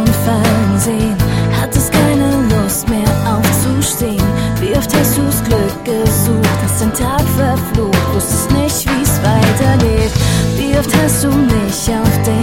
und fallen sehen, hattest keine Lust mehr aufzustehen. Wie oft hast du's Glück gesucht, hast den Tag verflucht, wusstest nicht, wie's weitergeht. Wie oft hast du mich auf den